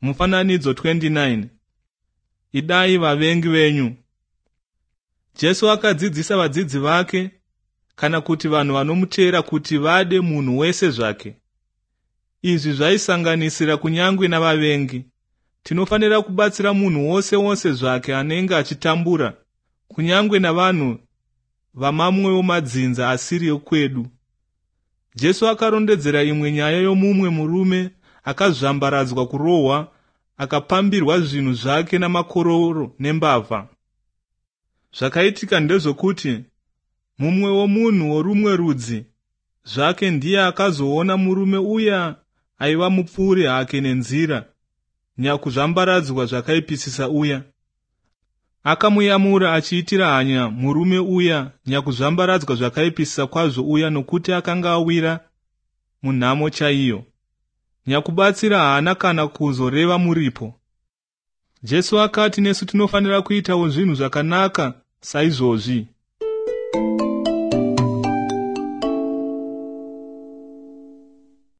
Mufananidzo 29. Idai vavengi venyu. Jesu akadzidzisa vadzidzi vake kana kuti vanhu vanomutevera kuti vade munhu wese zvake. Izvi zvaisanganisira kunyangwe navavengi. Tinofanira kubatsira munhu wose zvake anenge achitambura, kunyangwe navanhu vamamwewo madzinza asiri ekwedu. Jesu akarondedzera imwe nyaya yomumwe murume akazvambaradzwa kurohwa, akapambirwa zvinhu zvake namakororo nembavha. Zvakaitika ndezvokuti mumwe womunhu worumwe rudzi zvake ndiye akazoona murume uya aiva mupfuuri hake nenzira, nyakuzvambaradzwa zvakaipisisa uya. Akamuyamura achiitira hanya murume uya nyakuzvambaradzwa zvakaipisisa kwazvo uya, nokuti akanga awira munhamo chaiyo. Nyakubatsira haana kana kuzoreva muripo. Jesu akati nesu tinofanira kuitawo zvinhu zvakanaka saizvozvi.